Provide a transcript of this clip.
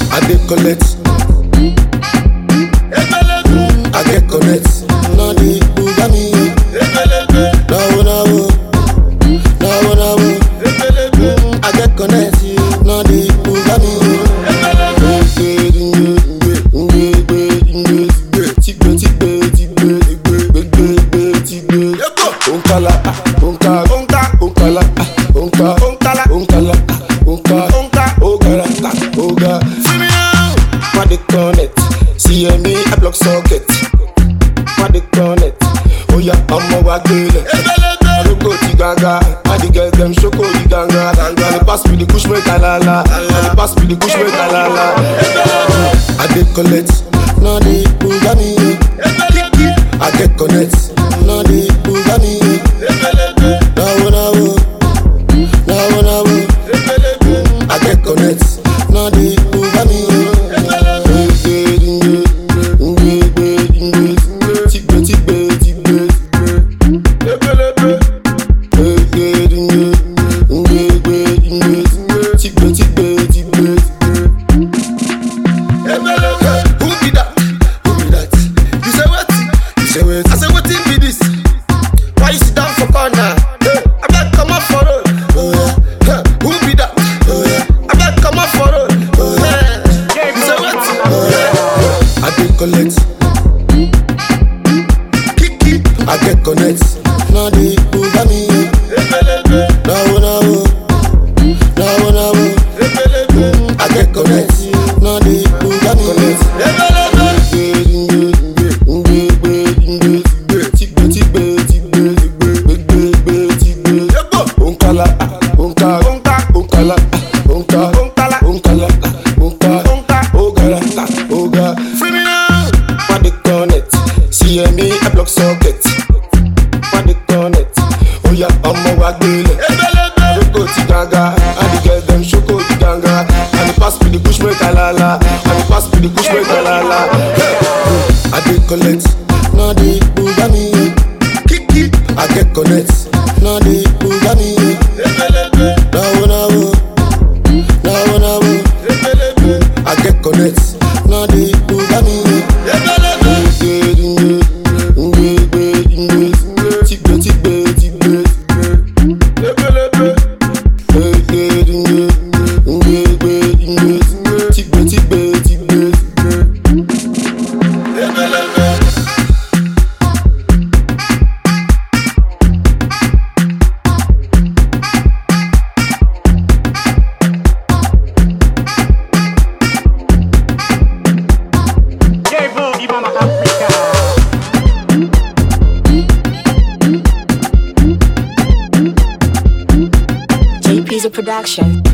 I dey collect. I get connect. No dey buga me. No. I get connect. No dey buga me. CME, I block socket. What they connect? Oh yeah, I'm a waggle. I don't go to Gaga. I the girls them shoko the ganga. And they pass me the kushme kalala. And they pass me the kushme kalala. I dey collect. No dey buga me. I get connect. No dey buga me. No. I get connect. No dey buga me. I say what be this? Why you sit down for corner? I bet come up for road. Who be that? I bet come up for road. You say what? I dey collect. Kiki, I get connect. No dey buga me. No. I get connect. No dey buga me. CME, I block socket. What they connect? Oh yeah, I'm a waggle. I don't go to Gaga. And the girls them shoko the ganga. And they pass me the kushme kalala. I dey collect. No dey buga me. Kiki, I get connect. No dey buga me. No. I get connect. No dey buga me. Production.